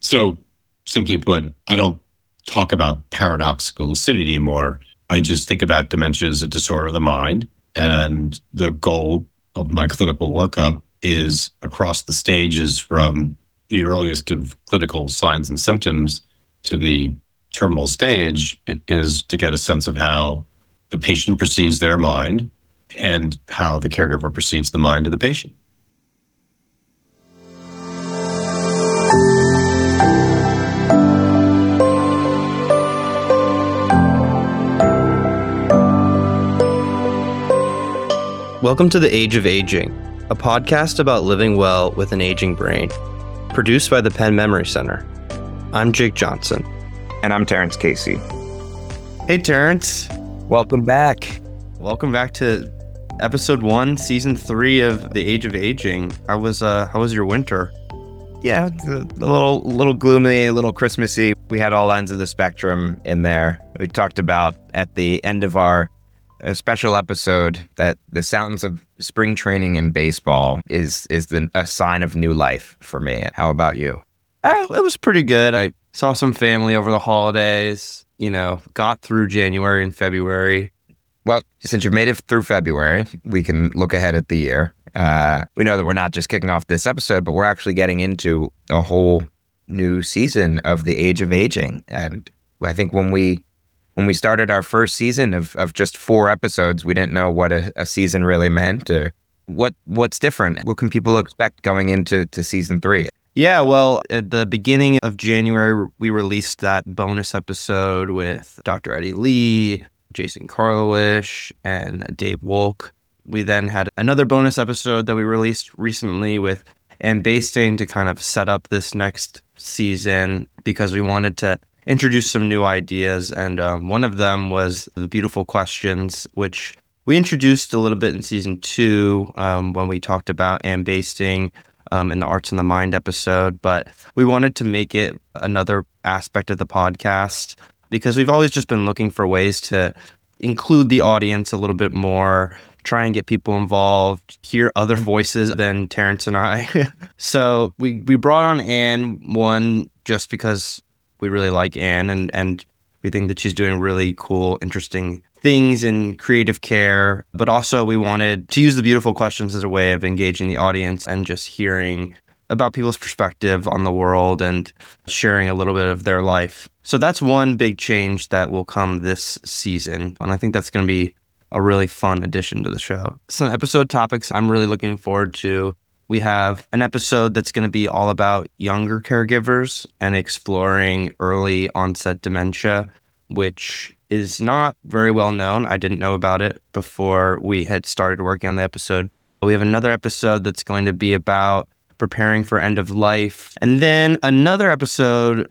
So simply put, I don't talk about paradoxical lucidity anymore. I just think about dementia as a disorder of the mind. And the goal of my clinical workup is across the stages from the earliest of clinical signs and symptoms to the terminal stage, it is to get a sense of how the patient perceives their mind and how the caregiver perceives the mind of the patient. Welcome to The Age of Aging, a podcast about living well with an aging brain, produced by the Penn Memory Center. I'm Jake Johnson. And I'm Terrence Casey. Hey, Terrence. Welcome back. Welcome back to episode 1, season 3 of The Age of Aging. How was your winter? Yeah, it's a little gloomy, a little Christmassy. We had all ends of the spectrum in there. We talked about at the end of our special episode that the sounds of spring training in baseball is a sign of new life for me. How about you? It was pretty good. I saw some family over the holidays, got through January and February. Well, since you've made it through February, we can look ahead at the year. We know that we're not just kicking off this episode, but we're actually getting into a whole new season of The Age of Aging. And I think when we started our first season of just 4 episodes, we didn't know what a season really meant or what's different. What can people expect going into season 3? Yeah, well, at the beginning of January, we released that bonus episode with Dr. Eddie Lee, Jason Karlawish, and Dave Wolk. We then had another bonus episode that we released recently with Ann Basting to kind of set up this next season because we wanted to introduce some new ideas. And one of them was the beautiful questions, which we introduced a little bit in season 2 when we talked about Ann Basting in the Arts and the Mind episode. But we wanted to make it another aspect of the podcast because we've always just been looking for ways to include the audience a little bit more, try and get people involved, hear other voices than Terrence and I. So we brought on Ann, one, just because we really like Ann and we think that she's doing really cool, interesting things in creative care. But also we wanted to use the beautiful questions as a way of engaging the audience and just hearing about people's perspective on the world and sharing a little bit of their life. So that's one big change that will come this season. And I think that's going to be a really fun addition to the show. Some episode topics I'm really looking forward to. We have an episode that's going to be all about younger caregivers and exploring early onset dementia, which is not very well known. I didn't know about it before we had started working on the episode. We have another episode that's going to be about preparing for end of life. And then another episode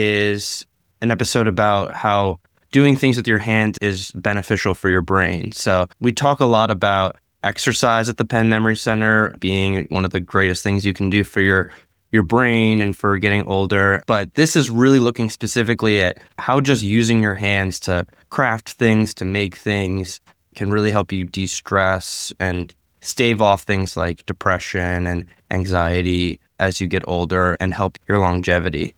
is an episode about how doing things with your hands is beneficial for your brain. So we talk a lot about exercise at the Penn Memory Center being one of the greatest things you can do for your brain and for getting older. But this is really looking specifically at how just using your hands to craft things, to make things, can really help you de-stress and stave off things like depression and anxiety as you get older and help your longevity.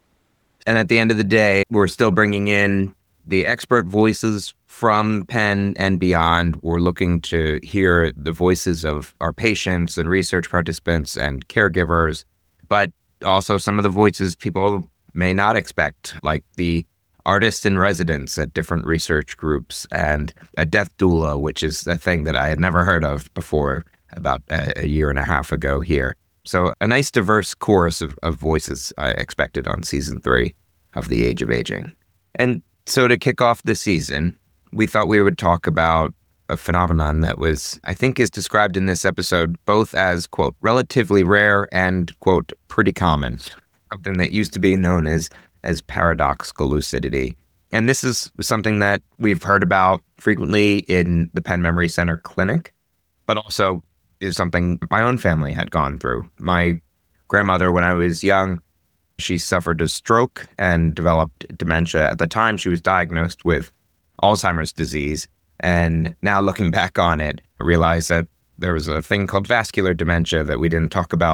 And at the end of the day, we're still bringing in the expert voices from Penn and beyond. We're looking to hear the voices of our patients and research participants and caregivers, but also some of the voices people may not expect, like the artists in residence at different research groups and a death doula, which is a thing that I had never heard of before about a year and a half ago here. So a nice diverse chorus of voices I expected on season 3 of The Age of Aging. And so to kick off the season, we thought we would talk about a phenomenon that I think is described in this episode both as, quote, relatively rare and, quote, pretty common, something that used to be known as paradoxical lucidity. And this is something that we've heard about frequently in the Penn Memory Center clinic, but also is something my own family had gone through. My grandmother, when I was young, she suffered a stroke and developed dementia. At the time, she was diagnosed with Alzheimer's disease. And now looking back on it, I realized that there was a thing called vascular dementia that we didn't talk about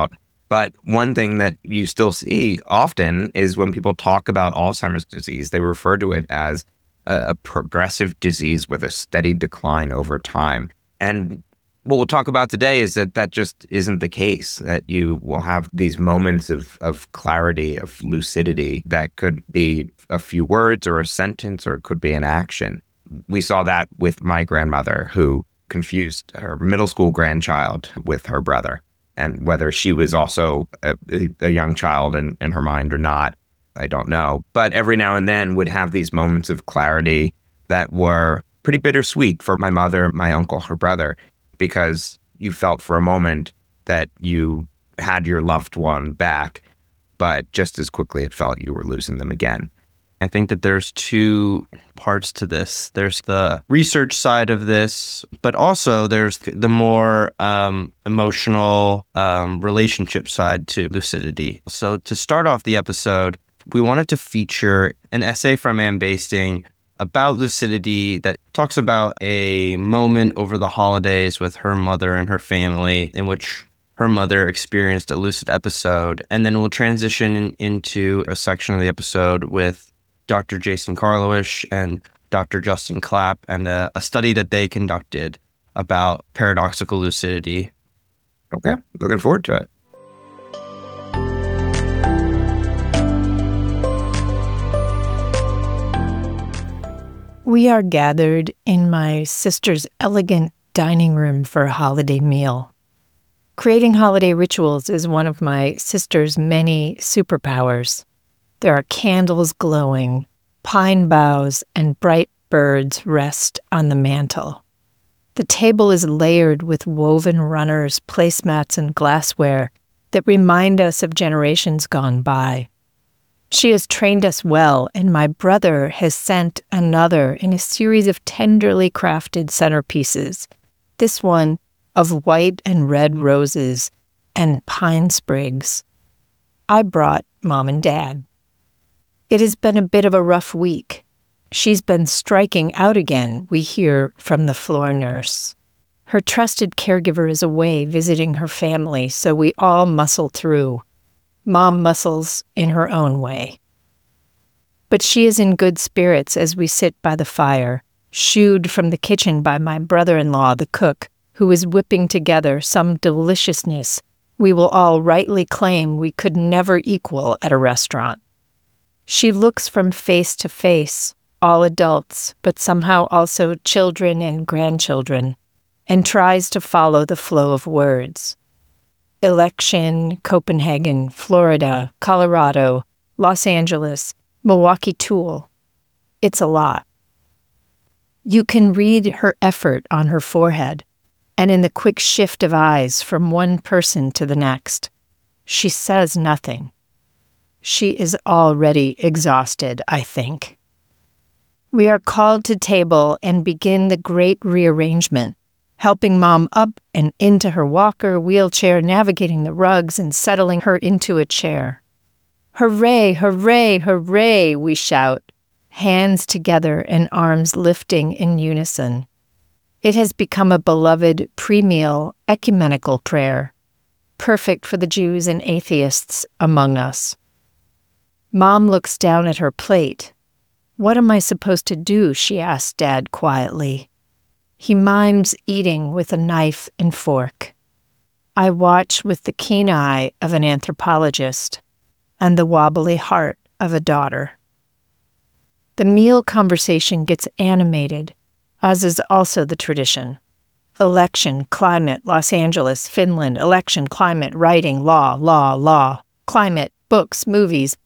But one thing that you still see often is when people talk about Alzheimer's disease, they refer to it as a progressive disease with a steady decline over time. And what we'll talk about today is that just isn't the case, that you will have these moments of clarity, of lucidity that could be a few words or a sentence, or it could be an action. We saw that with my grandmother, who confused her middle school grandchild with her brother. And whether she was also a young child in her mind or not, I don't know. But every now and then would have these moments of clarity that were pretty bittersweet for my mother, my uncle, her brother, because you felt for a moment that you had your loved one back, but just as quickly it felt you were losing them again. I think that there's two parts to this. There's the research side of this, but also there's the more emotional relationship side to lucidity. So to start off the episode, we wanted to feature an essay from Anne Basting about lucidity that talks about a moment over the holidays with her mother and her family in which her mother experienced a lucid episode. And then we'll transition into a section of the episode with Dr. Jason Karlawish and Dr. Justin Clapp and a study that they conducted about paradoxical lucidity. Okay, looking forward to it. We are gathered in my sister's elegant dining room for a holiday meal. Creating holiday rituals is one of my sister's many superpowers. There are candles glowing, pine boughs and bright birds rest on the mantel. The table is layered with woven runners, placemats, and glassware that remind us of generations gone by. She has trained us well, and my brother has sent another in a series of tenderly crafted centerpieces, this one of white and red roses and pine sprigs. I brought Mom and Dad. It has been a bit of a rough week. She's been striking out again, we hear from the floor nurse. Her trusted caregiver is away visiting her family, so we all muscle through. Mom muscles in her own way. But she is in good spirits as we sit by the fire, shooed from the kitchen by my brother-in-law, the cook, who is whipping together some deliciousness we will all rightly claim we could never equal at a restaurant. She looks from face to face, all adults, but somehow also children and grandchildren, and tries to follow the flow of words. Election, Copenhagen, Florida, Colorado, Los Angeles, Milwaukee Tool. It's a lot. You can read her effort on her forehead and in the quick shift of eyes from one person to the next. She says nothing. She is already exhausted, I think. We are called to table and begin the great rearrangement, helping Mom up and into her walker, wheelchair, navigating the rugs and settling her into a chair. Hooray, hooray, hooray, we shout, hands together and arms lifting in unison. It has become a beloved pre-meal ecumenical prayer, perfect for the Jews and atheists among us. Mom looks down at her plate. What am I supposed to do? She asks Dad quietly. He mimes eating with a knife and fork. I watch with the keen eye of an anthropologist and the wobbly heart of a daughter. The meal conversation gets animated, as is also the tradition. Election, climate, Los Angeles, Finland, election, climate, writing, law, climate, books, movies.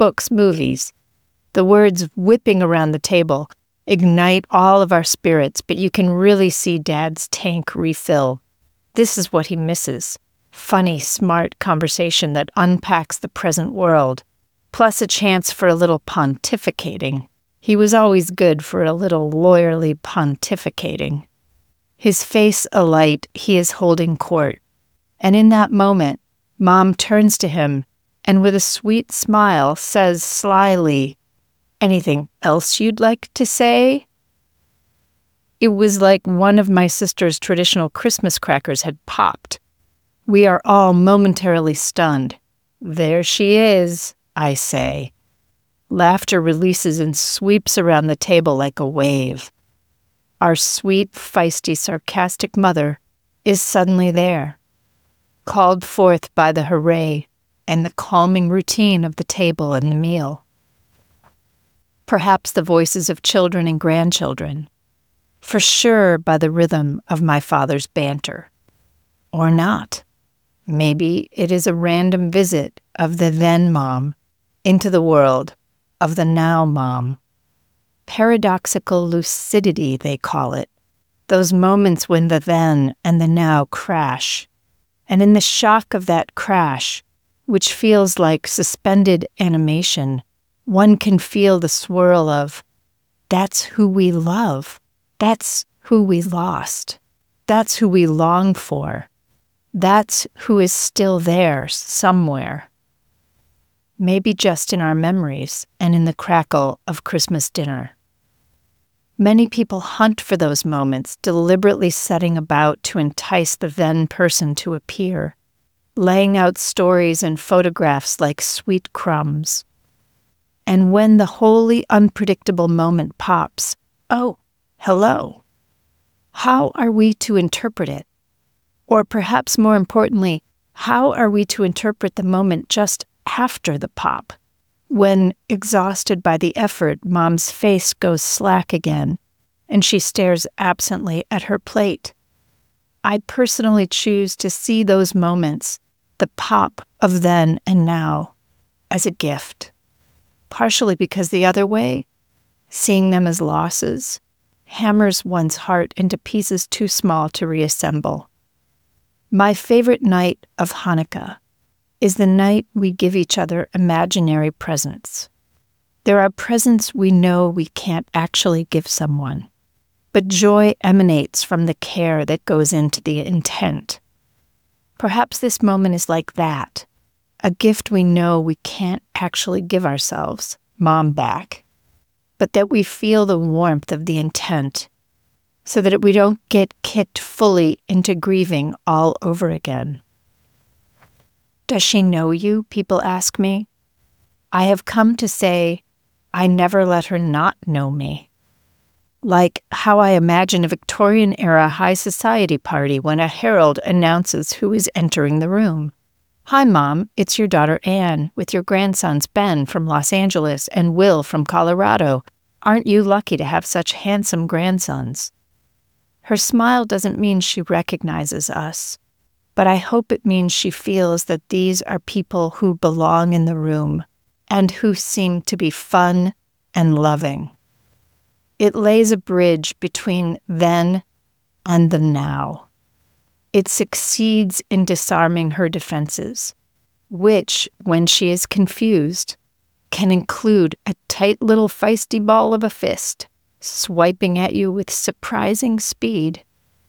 The words whipping around the table ignite all of our spirits, but you can really see Dad's tank refill. This is what he misses. Funny, smart conversation that unpacks the present world, plus a chance for a little pontificating. He was always good for a little lawyerly pontificating. His face alight, he is holding court. And in that moment, Mom turns to him and with a sweet smile says slyly, "Anything else you'd like to say?" It was like one of my sister's traditional Christmas crackers had popped. We are all momentarily stunned. There she is, I say. Laughter releases and sweeps around the table like a wave. Our sweet, feisty, sarcastic mother is suddenly there, called forth by the hooray and the calming routine of the table and the meal. Perhaps the voices of children and grandchildren, for sure by the rhythm of my father's banter. Or not. Maybe it is a random visit of the then mom into the world of the now mom. Paradoxical lucidity, they call it. Those moments when the then and the now crash. And in the shock of that crash, which feels like suspended animation, one can feel the swirl of, that's who we love. That's who we lost. That's who we long for. That's who is still there somewhere. Maybe just in our memories and in the crackle of Christmas dinner. Many people hunt for those moments, deliberately setting about to entice the then person to appear, laying out stories and photographs like sweet crumbs. And when the wholly unpredictable moment pops, oh, hello. How are we to interpret it? Or perhaps more importantly, how are we to interpret the moment just after the pop, when, exhausted by the effort, Mom's face goes slack again, and she stares absently at her plate? I personally choose to see those moments, the pop of then and now, as a gift. Partially because the other way, seeing them as losses, hammers one's heart into pieces too small to reassemble. My favorite night of Hanukkah is the night we give each other imaginary presents. There are presents we know we can't actually give someone, but joy emanates from the care that goes into the intent. Perhaps this moment is like that, a gift we know we can't actually give ourselves, Mom back, but that we feel the warmth of the intent so that we don't get kicked fully into grieving all over again. Does she know you? People ask me. I have come to say, I never let her not know me. Like how I imagine a Victorian-era high society party when a herald announces who is entering the room. Hi, Mom, it's your daughter Anne with your grandsons Ben from Los Angeles and Will from Colorado. Aren't you lucky to have such handsome grandsons? Her smile doesn't mean she recognizes us, but I hope it means she feels that these are people who belong in the room and who seem to be fun and loving. It lays a bridge between then and the now. It succeeds in disarming her defenses, which, when she is confused, can include a tight little feisty ball of a fist, swiping at you with surprising speed.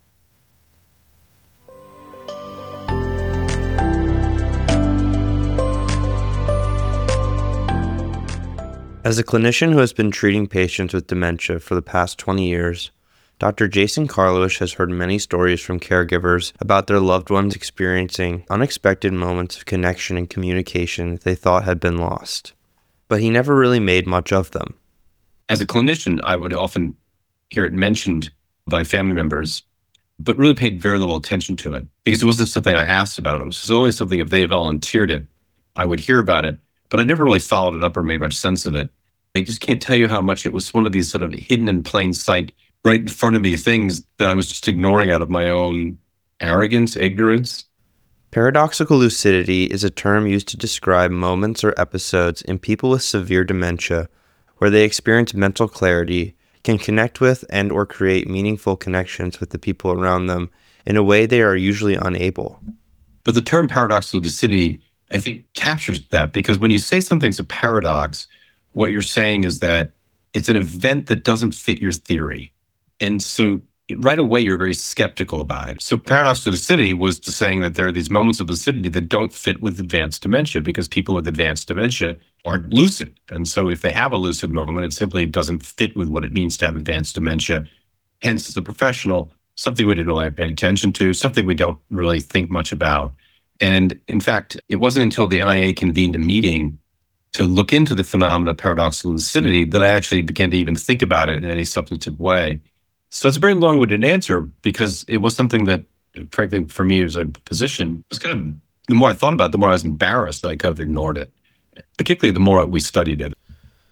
As a clinician who has been treating patients with dementia for the past 20 years, Dr. Jason Karlawish has heard many stories from caregivers about their loved ones experiencing unexpected moments of connection and communication they thought had been lost. But he never really made much of them. As a clinician, I would often hear it mentioned by family members, but really paid very little attention to it because it wasn't something I asked about. It was always something, if they volunteered it, I would hear about it, but I never really followed it up or made much sense of it. I just can't tell you how much it was one of these sort of hidden in plain sight, right in front of me things that I was just ignoring out of my own arrogance, ignorance. Paradoxical lucidity is a term used to describe moments or episodes in people with severe dementia where they experience mental clarity, can connect with and or create meaningful connections with the people around them in a way they are usually unable. But the term paradoxical lucidity, I think, captures that, because when you say something's a paradox, what you're saying is that it's an event that doesn't fit your theory. And so right away, you're very skeptical about it. So paradoxical lucidity was to saying that there are these moments of lucidity that don't fit with advanced dementia because people with advanced dementia aren't lucid. And so if they have a lucid moment, it simply doesn't fit with what it means to have advanced dementia. Hence, as a professional, something we didn't really pay attention to, something we don't really think much about. And in fact, it wasn't until the NIA convened a meeting to look into the phenomenon of paradoxical lucidity that I actually began to even think about it in any substantive way. So it's a very long-winded answer because it was something that, frankly, for me as a physician, was kind of, the more I thought about it, the more I was embarrassed that I kind of ignored it, particularly the more we studied it.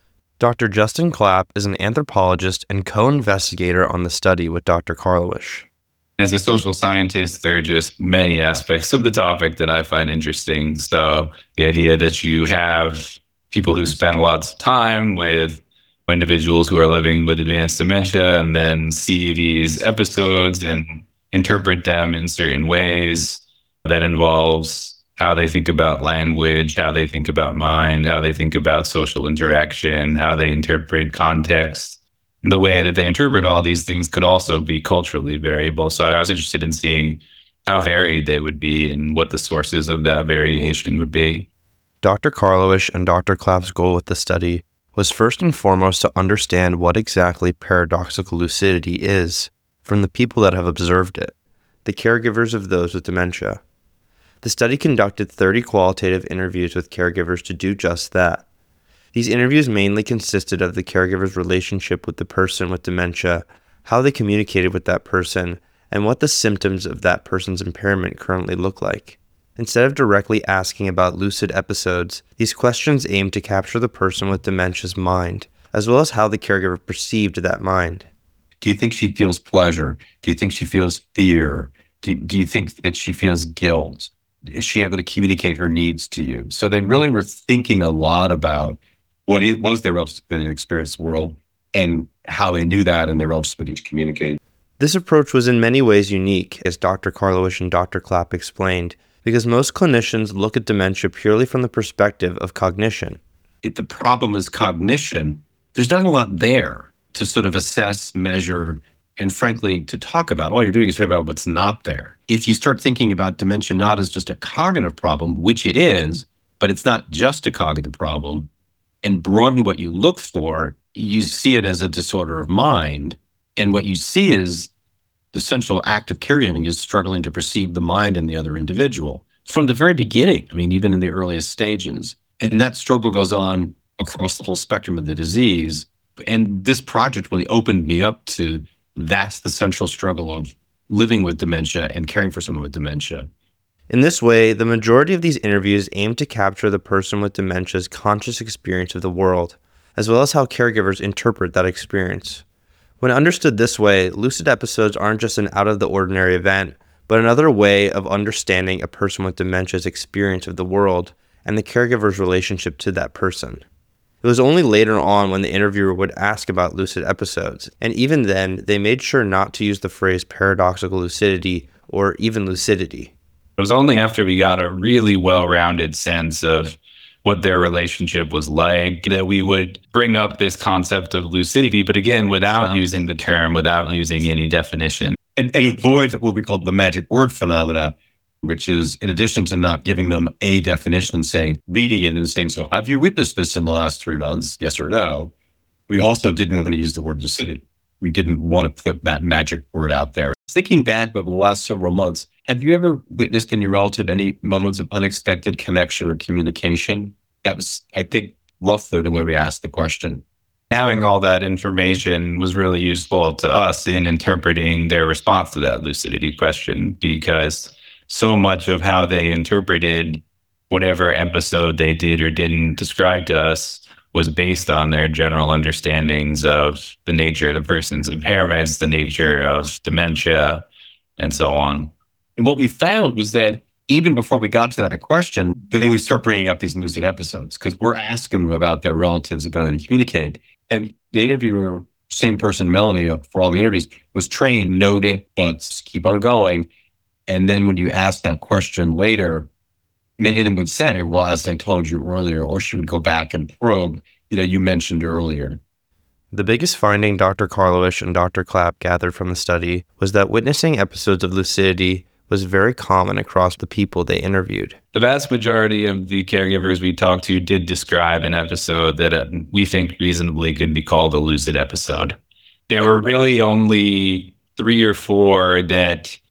Dr. Justin Clapp is an anthropologist and co-investigator on the study with Dr. Karlawish. As a social scientist, there are just many aspects of the topic that I find interesting. So the idea that you have people who spend a lot of time with individuals who are living with advanced dementia and then see these episodes and interpret them in certain ways that involves how they think about language, how they think about mind, how they think about social interaction, how they interpret context. The way that they interpret all these things could also be culturally variable. So I was interested in seeing how varied they would be and what the sources of that variation would be. Dr. Karlawish and Dr. Clapp's goal with the study was first and foremost to understand what exactly paradoxical lucidity is from the people that have observed it, the caregivers of those with dementia. The study conducted 30 qualitative interviews with caregivers to do just that. These interviews mainly consisted of the caregiver's relationship with the person with dementia, how they communicated with that person, and what the symptoms of that person's impairment currently look like. Instead of directly asking about lucid episodes, these questions aimed to capture the person with dementia's mind, as well as how the caregiver perceived that mind. Do you think she feels pleasure? Do you think she feels fear? Do you think that she feels guilt? Is she able to communicate her needs to you? So they really were thinking a lot about what was their relationship in the experienced world and how they knew that and their relationship with each communicated. This approach was in many ways unique, as Dr. Karlawish and Dr. Clapp explained, because most clinicians look at dementia purely from the perspective of cognition. If the problem is cognition, there's not a lot there to sort of assess, measure, and frankly, to talk about. All you're doing is talking about what's not there. If you start thinking about dementia not as just a cognitive problem, which it is, but it's not just a cognitive problem, and broaden what you look for, you see it as a disorder of mind. And what you see is the central act of caregiving is struggling to perceive the mind in the other individual from the very beginning. I mean, even in the earliest stages. And that struggle goes on across the whole spectrum of the disease. And this project really opened me up to that's the central struggle of living with dementia and caring for someone with dementia. In this way, the majority of these interviews aim to capture the person with dementia's conscious experience of the world, as well as how caregivers interpret that experience. When understood this way, lucid episodes aren't just an out-of-the-ordinary event, but another way of understanding a person with dementia's experience of the world and the caregiver's relationship to that person. It was only later on when the interviewer would ask about lucid episodes, and even then, they made sure not to use the phrase paradoxical lucidity or even lucidity. It was only after we got a really well-rounded sense of what their relationship was like that we would bring up this concept of lucidity, but again, without using the term, without using any definition. And avoid what we call the magic word phenomena, which is in addition to not giving them a definition, saying, reading it and saying, so have you witnessed this in the last 3 months? Yes or no? We also didn't want to use the word lucidity. We didn't want to put that magic word out there. Thinking back over the last several months, have you ever witnessed in your relative any moments of unexpected connection or communication? That was, I think, roughly the way we asked the question. Having all that information was really useful to us in interpreting their response to that lucidity question, because so much of how they interpreted whatever episode they did or didn't describe to us was based on their general understandings of the nature of the person's impairments, the nature of dementia, and so on. And what we found was that even before we got to that question, then we start bringing up these lucid episodes because we're asking them about their relatives' ability to communicate. And the interviewer, same person, Melanie, for all the interviews, was trained, note it, but keep on going. And then when you ask that question later, many of them would say, well, as I told you earlier, or she would go back and probe, you mentioned earlier. The biggest finding Dr. Karlawish and Dr. Clapp gathered from the study was that witnessing episodes of lucidity was very common across the people they interviewed. The vast majority of the caregivers we talked to did describe an episode that we think reasonably could be called a lucid episode. There were really only 3 or 4 that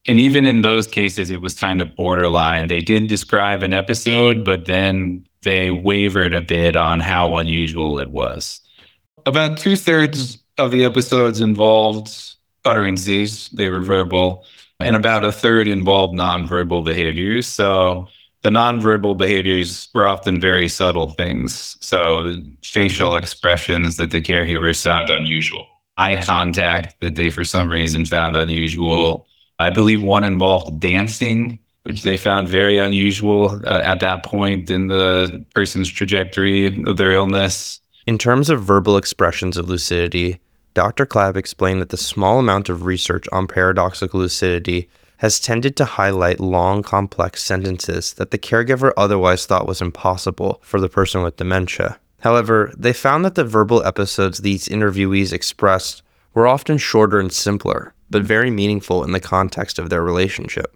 And even in those cases, it was kind of borderline. They did describe an episode, but then they wavered a bit on how unusual it was. About 2/3 of the episodes involved utterances, they were verbal, and about a third involved nonverbal behaviors. So the nonverbal behaviors were often very subtle things. So facial expressions that the caregivers found unusual, eye contact that they for some reason found unusual. I believe one involved dancing, which they found very unusual at that point in the person's trajectory of their illness. In terms of verbal expressions of lucidity, Dr. Clapp explained that the small amount of research on paradoxical lucidity has tended to highlight long, complex sentences that the caregiver otherwise thought was impossible for the person with dementia. However, they found that the verbal episodes these interviewees expressed were often shorter and simpler, but very meaningful in the context of their relationship.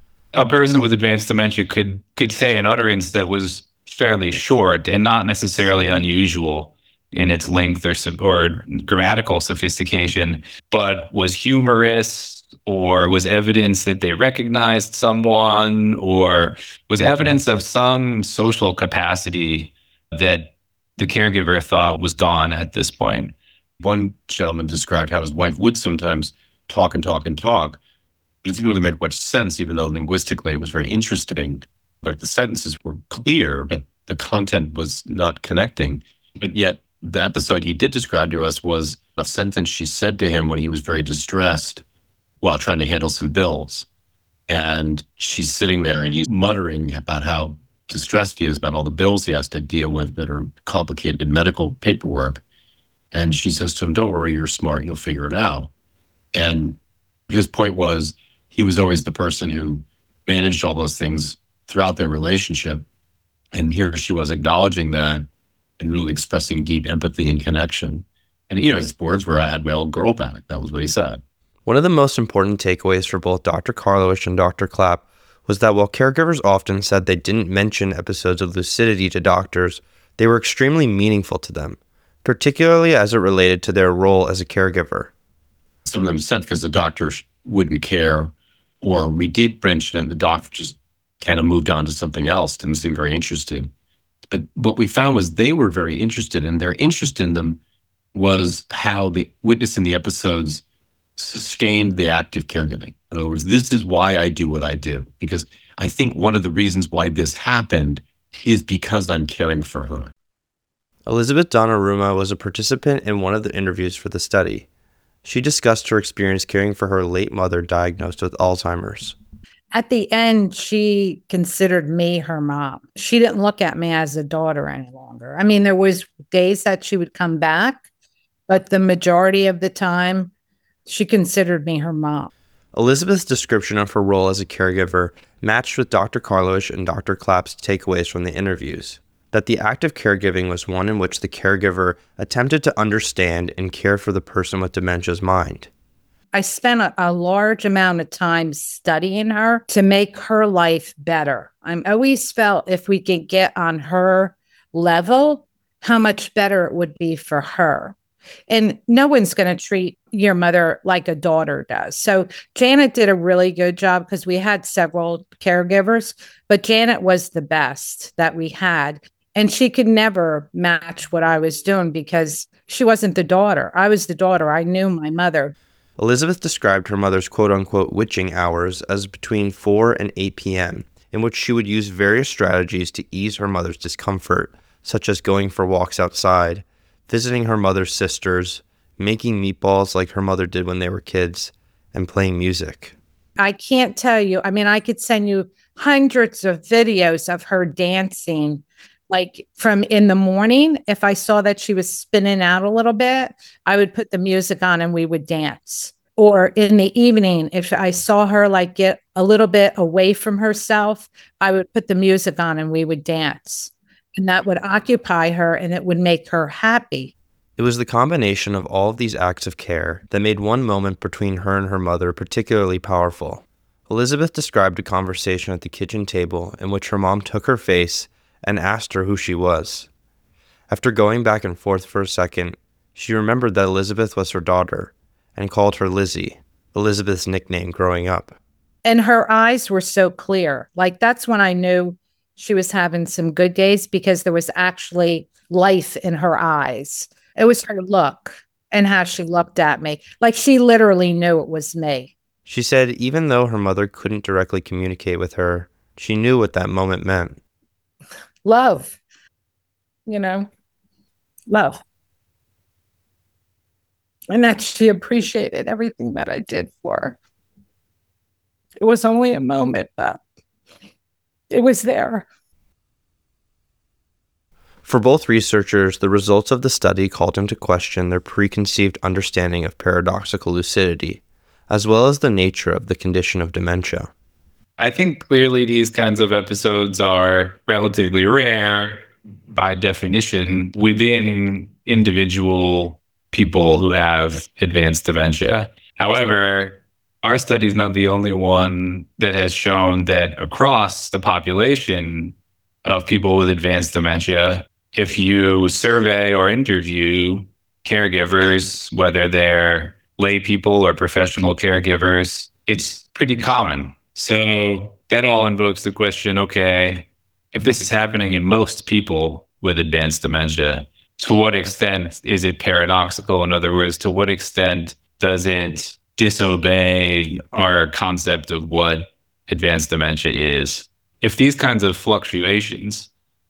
A person with advanced dementia could say an utterance that was fairly short and not necessarily unusual in its length or grammatical sophistication, but was humorous or was evidence that they recognized someone or was evidence of some social capacity that the caregiver thought was gone at this point. One gentleman described how his wife would sometimes talk and talk and talk. It didn't really make much sense, even though linguistically it was very interesting. But the sentences were clear, but the content was not connecting. But yet, the episode he did describe to us was a sentence she said to him when he was very distressed while trying to handle some bills. And she's sitting there and he's muttering about how distressed he is about all the bills he has to deal with that are complicated medical paperwork. And she says to him, "Don't worry, you're smart, you'll figure it out." And his point was, he was always the person who managed all those things throughout their relationship. And here she was acknowledging that and really expressing deep empathy and connection. And, his words were, "I had my old girl back." That was what he said. One of the most important takeaways for both Dr. Karlawish and Dr. Clapp was that while caregivers often said they didn't mention episodes of lucidity to doctors, they were extremely meaningful to them, particularly as it related to their role as a caregiver. Some of them said because the doctor wouldn't care, or we did mention it and the doctor just kind of moved on to something else, didn't seem very interested. But what we found was they were very interested, and their interest in them was how the witness in the episodes sustained the active caregiving. In other words, this is why I do what I do, because I think one of the reasons why this happened is because I'm caring for her. Elizabeth Donnarumma was a participant in one of the interviews for the study. She discussed her experience caring for her late mother diagnosed with Alzheimer's. At the end, she considered me her mom. She didn't look at me as a daughter any longer. I mean, there was days that she would come back, but the majority of the time, she considered me her mom. Elizabeth's description of her role as a caregiver matched with Dr. Karlawish and Dr. Clapp's takeaways from the interviews, that the act of caregiving was one in which the caregiver attempted to understand and care for the person with dementia's mind. I spent a large amount of time studying her to make her life better. I always felt if we could get on her level, how much better it would be for her. And no one's going to treat your mother like a daughter does. So Janet did a really good job because we had several caregivers, but Janet was the best that we had. And she could never match what I was doing because she wasn't the daughter. I was the daughter. I knew my mother. Elizabeth described her mother's quote-unquote witching hours as between 4 and 8 p.m., in which she would use various strategies to ease her mother's discomfort, such as going for walks outside, visiting her mother's sisters, making meatballs like her mother did when they were kids, and playing music. I can't tell you. I mean, I could send you hundreds of videos of her dancing, like from in the morning. If I saw that she was spinning out a little bit, I would put the music on and we would dance. Or in the evening, if I saw her like get a little bit away from herself, I would put the music on and we would dance. And that would occupy her and it would make her happy. It was the combination of all of these acts of care that made one moment between her and her mother particularly powerful. Elizabeth described a conversation at the kitchen table in which her mom took her face and asked her who she was. After going back and forth for a second, she remembered that Elizabeth was her daughter and called her Lizzie, Elizabeth's nickname growing up. And her eyes were so clear. Like that's when I knew she was having some good days because there was actually life in her eyes. It was her look and how she looked at me. Like she literally knew it was me. She said even though her mother couldn't directly communicate with her, she knew what that moment meant. Love, love. And that she appreciated everything that I did for her. It was only a moment, but it was there. For both researchers, the results of the study called into question their preconceived understanding of paradoxical lucidity, as well as the nature of the condition of dementia. I think clearly these kinds of episodes are relatively rare by definition within individual people who have advanced dementia. However, our study is not the only one that has shown that across the population of people with advanced dementia, if you survey or interview caregivers, whether they're lay people or professional caregivers, it's pretty common. So that all invokes the question, okay, if this is happening in most people with advanced dementia, to what extent is it paradoxical? In other words, to what extent does it disobey our concept of what advanced dementia is? If these kinds of fluctuations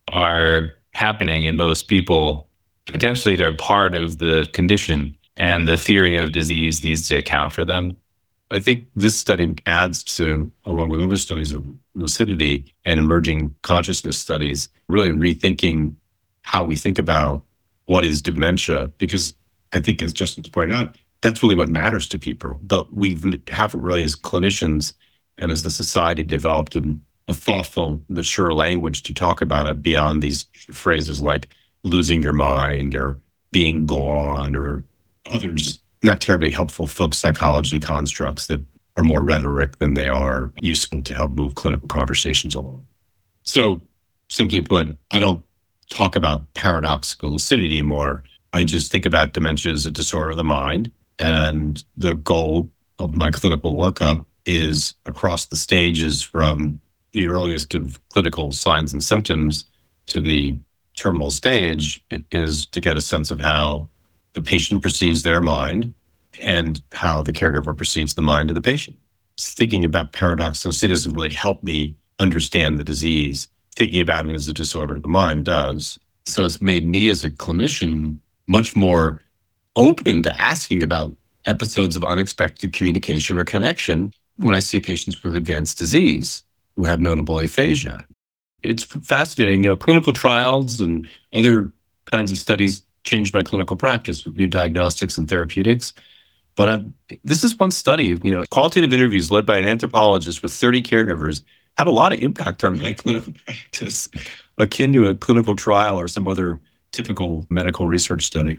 are happening in most people, potentially they're part of the condition, and the theory of disease needs to account for them. I think this study adds to, along with other studies of lucidity and emerging consciousness studies, really rethinking how we think about what is dementia, because I think, as Justin's pointed out, that's really what matters to people. But we haven't really, as clinicians and as the society, developed a thoughtful, mature language to talk about it beyond these phrases like losing your mind or being gone or others not terribly helpful folk psychology constructs that are more rhetoric than they are useful to help move clinical conversations along. So simply put, I don't talk about paradoxical lucidity anymore. I just think about dementia as a disorder of the mind. And the goal of my clinical workup is across the stages from the earliest of clinical signs and symptoms to the terminal stage, is to get a sense of how the patient perceives their mind and how the caregiver perceives the mind of the patient. Thinking about paradoxical lucidity doesn't really help me understand the disease. Thinking about it as a disorder of the mind does. So it's made me as a clinician much more open to asking about episodes of unexpected communication or connection when I see patients with advanced disease who have notable aphasia. It's fascinating. Clinical trials and other kinds of studies changed my clinical practice with new diagnostics and therapeutics. But this is one study, qualitative interviews led by an anthropologist with 30 caregivers had a lot of impact on my clinical practice, akin to a clinical trial or some other typical medical research study.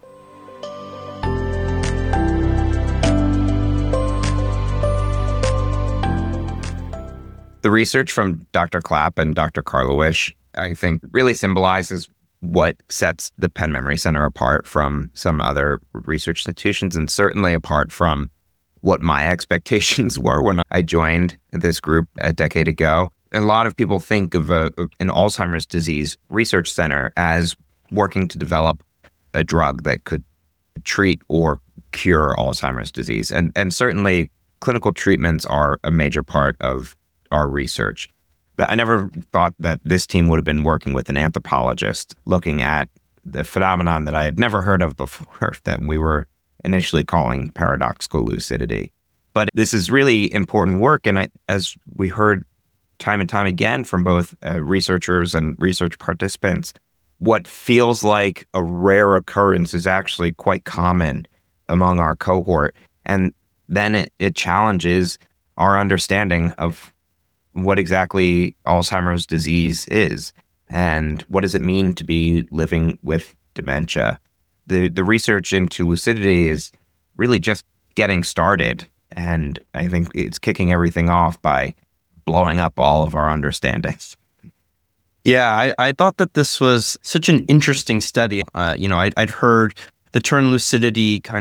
The research from Dr. Clapp and Dr. Karlawish, I think, really symbolizes what sets the Penn Memory Center apart from some other research institutions, and certainly apart from what my expectations were when I joined this group a decade ago. A lot of people think of an Alzheimer's disease research center as working to develop a drug that could treat or cure Alzheimer's disease. And certainly clinical treatments are a major part of our research. But I never thought that this team would have been working with an anthropologist looking at the phenomenon that I had never heard of before, that we were initially calling paradoxical lucidity. But this is really important work. And as we heard time and time again from both researchers and research participants, what feels like a rare occurrence is actually quite common among our cohort. And then it challenges our understanding of what exactly Alzheimer's disease is and what does it mean to be living with dementia. The research into lucidity is really just getting started, and I think it's kicking everything off by blowing up all of our understandings. Yeah, I thought that this was such an interesting study. I'd heard the term lucidity kind of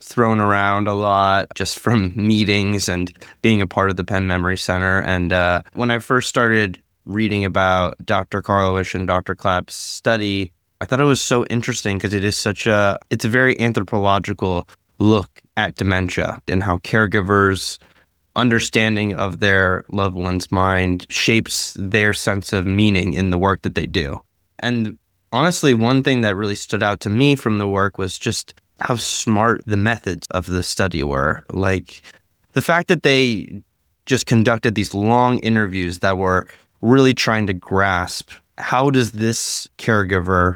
thrown around a lot just from meetings and being a part of the Penn Memory Center. And when I first started reading about Dr. Karlawish and Dr. Clapp's study, I thought it was so interesting because it's a very anthropological look at dementia and how caregivers' understanding of their loved one's mind shapes their sense of meaning in the work that they do. And honestly, one thing that really stood out to me from the work was just how smart the methods of the study were. Like the fact that they just conducted these long interviews that were really trying to grasp, how does this caregiver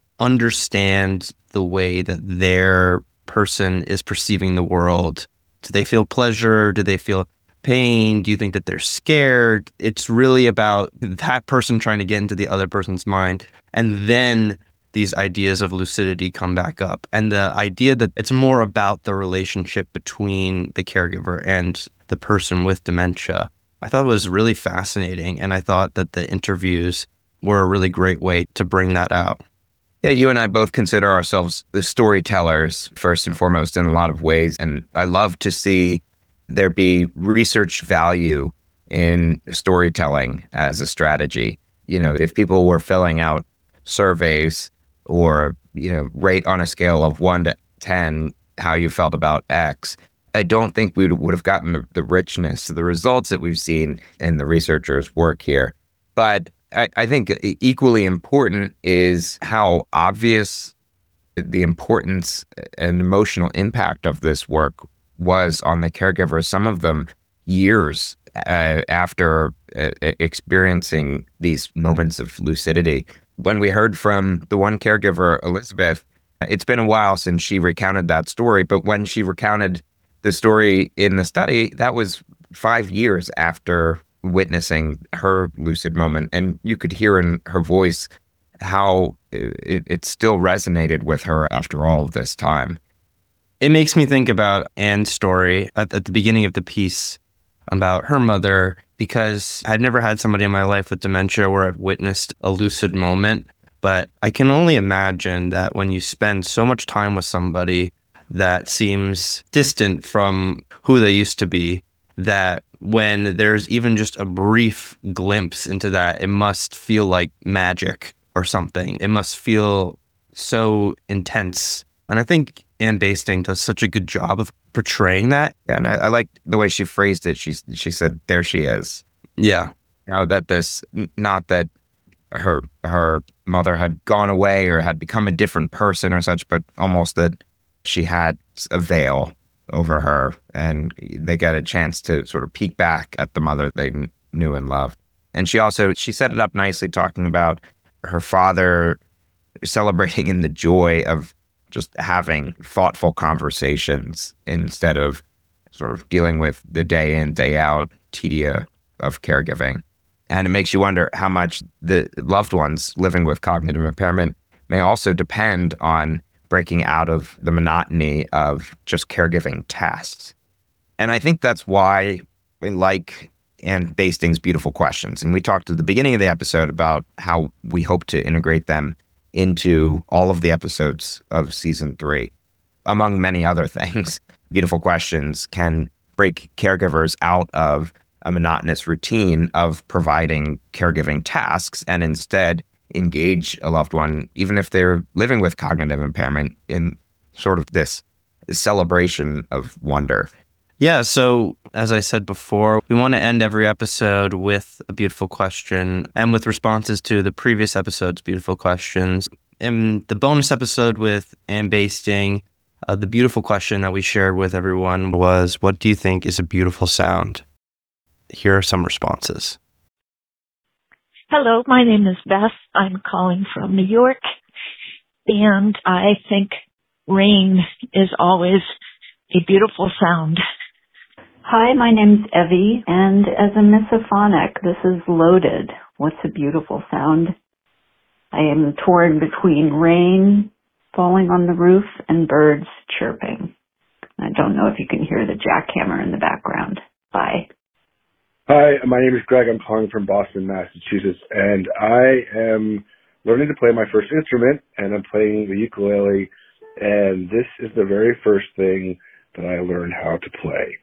understand the way that their person is perceiving the world? Do they feel pleasure? Do they feel pain? Do you think that they're scared? It's really about that person trying to get into the other person's mind. And then these ideas of lucidity come back up. And the idea that it's more about the relationship between the caregiver and the person with dementia, I thought was really fascinating. And I thought that the interviews were a really great way to bring that out. Yeah, you and I both consider ourselves the storytellers first and foremost in a lot of ways. And I love to see there be research value in storytelling as a strategy. You know, if people were filling out surveys or, rate on a scale of 1 to 10 how you felt about X, I don't think we would have gotten the richness of the results that we've seen in the researchers' work here. But I think equally important is how obvious the importance and emotional impact of this work was on the caregivers, some of them years after experiencing these moments of lucidity. When we heard from the one caregiver, Elizabeth, it's been a while since she recounted that story, but when she recounted the story in the study, that was 5 years after witnessing her lucid moment. And you could hear in her voice how it still resonated with her after all of this time. It makes me think about Anne's story at the beginning of the piece about her mother, because I'd never had somebody in my life with dementia where I've witnessed a lucid moment. But I can only imagine that when you spend so much time with somebody that seems distant from who they used to be, that when there's even just a brief glimpse into that, it must feel like magic or something. It must feel so intense. And I think Anne Basting does such a good job of portraying that. Yeah, and I like the way she phrased it. She said, "There she is." Yeah. Not that her mother had gone away or had become a different person or such, but almost that she had a veil over her, and they get a chance to sort of peek back at the mother they knew and loved. And she set it up nicely, talking about her father celebrating in the joy of just having thoughtful conversations instead of sort of dealing with the day in, day out tedium of caregiving. And it makes you wonder how much the loved ones living with cognitive impairment may also depend on breaking out of the monotony of just caregiving tasks. And I think that's why we like Anne Basting's beautiful questions. And we talked at the beginning of the episode about how we hope to integrate them into all of the episodes of season 3. Among many other things, beautiful questions can break caregivers out of a monotonous routine of providing caregiving tasks and instead engage a loved one, even if they're living with cognitive impairment, in sort of this celebration of wonder. Yeah, so as I said before, we want to end every episode with a beautiful question and with responses to the previous episode's beautiful questions. In the bonus episode with Anne Basting, the beautiful question that we shared with everyone was, what do you think is a beautiful sound? Here are some responses. Hello, my name is Beth. I'm calling from New York, and I think rain is always a beautiful sound. Hi, my name's Evie, and as a misophonic, this is Loaded. What's a beautiful sound? I am torn between rain falling on the roof and birds chirping. I don't know if you can hear the jackhammer in the background. Bye. Hi, my name is Greg. I'm calling from Boston, Massachusetts, and I am learning to play my first instrument, and I'm playing the ukulele. and this is the very first thing that I learned how to play,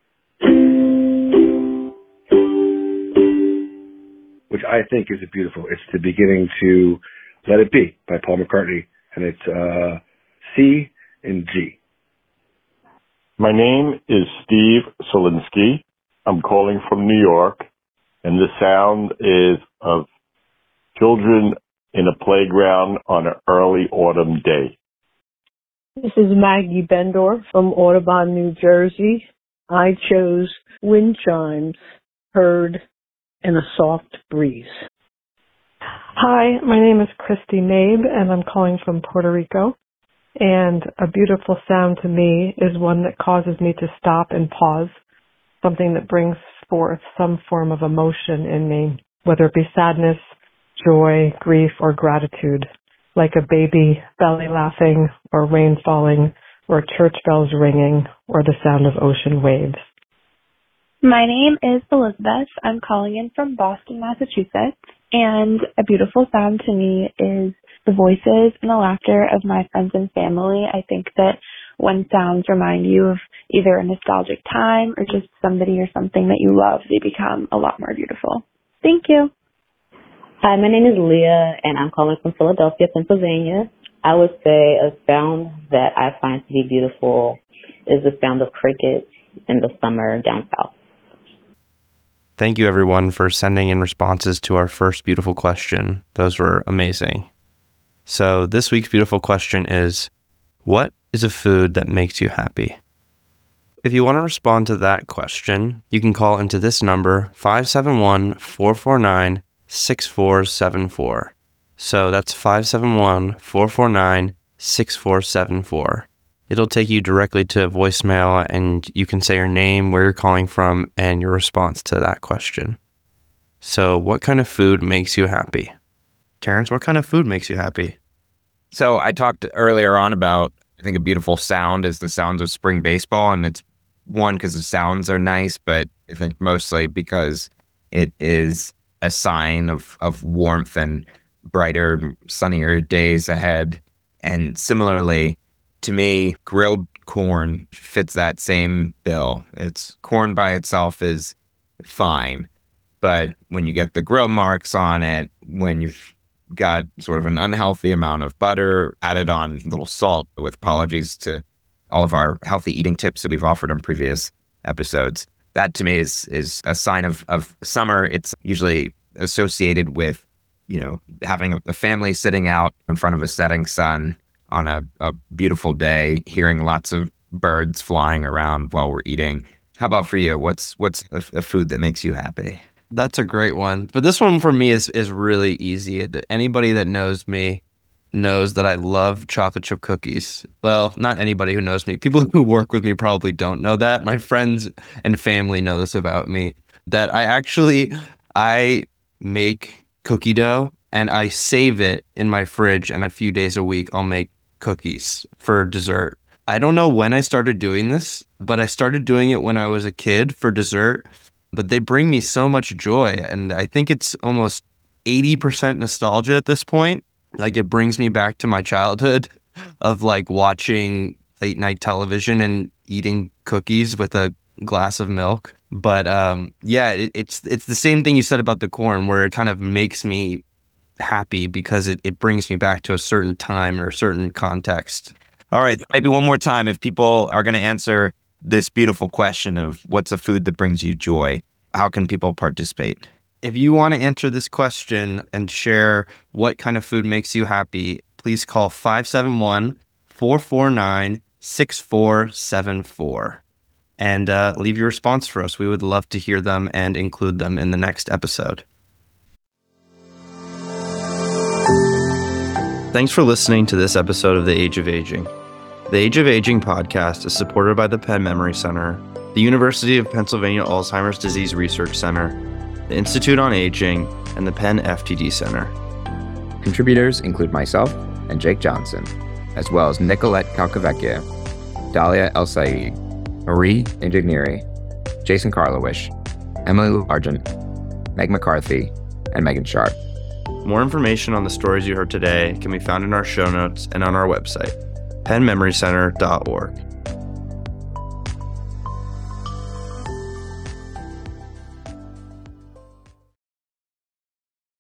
which I think is beautiful. It's the beginning to Let It Be by Paul McCartney, and it's C and G. My name is Steve Solinsky. I'm calling from New York, and the sound is of children in a playground on an early autumn day. This is Maggie Bendorf from Audubon, New Jersey. I chose wind chimes heard in a soft breeze. Hi, my name is Christy Mabe, and I'm calling from Puerto Rico. And a beautiful sound to me is one that causes me to stop and pause, something that brings forth some form of emotion in me, whether it be sadness, joy, grief, or gratitude, like a baby belly laughing, or rain falling, or church bells ringing, or the sound of ocean waves. My name is Elizabeth. I'm calling in from Boston, Massachusetts, and a beautiful sound to me is the voices and the laughter of my friends and family. I think that when sounds remind you of either a nostalgic time or just somebody or something that you love, they become a lot more beautiful. Thank you. Hi, my name is Leah, and I'm calling from Philadelphia, Pennsylvania. I would say a sound that I find to be beautiful is the sound of crickets in the summer down south. Thank you, everyone, for sending in responses to our first beautiful question. Those were amazing. So this week's beautiful question is, what is a food that makes you happy? If you want to respond to that question, you can call into this number, 571-449-6474. So that's 571-449-6474. It'll take you directly to voicemail, and you can say your name, where you're calling from, and your response to that question. So what kind of food makes you happy? Terrence, what kind of food makes you happy? So I talked earlier on about, I think a beautiful sound is the sounds of spring baseball. And it's one, because the sounds are nice, but I think mostly because it is a sign of warmth and brighter, sunnier days ahead. And similarly, to me, grilled corn fits that same bill. It's corn by itself is fine. But when you get the grill marks on it, when you've got sort of an unhealthy amount of butter added on, a little salt, with apologies to all of our healthy eating tips that we've offered on previous episodes, that to me is a sign of summer. It's usually associated with, having a family sitting out in front of a setting sun on a beautiful day, hearing lots of birds flying around while we're eating. How about for you? What's a food that makes you happy? That's a great one. But this one for me is really easy. Anybody that knows me knows that I love chocolate chip cookies. Well, not anybody who knows me. People who work with me probably don't know that. My friends and family know this about me, that I make cookie dough and I save it in my fridge, and a few days a week I'll make cookies for dessert. I don't know when I started doing this, but I started doing it when I was a kid for dessert. But they bring me so much joy, and I think it's almost 80% nostalgia at this point. Like, it brings me back to my childhood of like watching late night television and eating cookies with a glass of milk. But it's the same thing you said about the corn, where it kind of makes me happy because it brings me back to a certain time or a certain context. All right, maybe one more time, if people are going to answer this beautiful question of what's a food that brings you joy, how can people participate? If you want to answer this question and share what kind of food makes you happy, please call 571-449-6474 and leave your response for us. We would love to hear them and include them in the next episode. Thanks for listening to this episode of The Age of Aging. The Age of Aging podcast is supported by the Penn Memory Center, the University of Pennsylvania Alzheimer's Disease Research Center, the Institute on Aging, and the Penn FTD Center. Contributors include myself and Jake Johnson, as well as Nicolette Calcavecchia, Dalia El Said, Marie Ingegneri, Jason Karlowish, Emily Argent, Meg McCarthy, and Megan Sharp. More information on the stories you heard today can be found in our show notes and on our website. pennmemorycenter.org.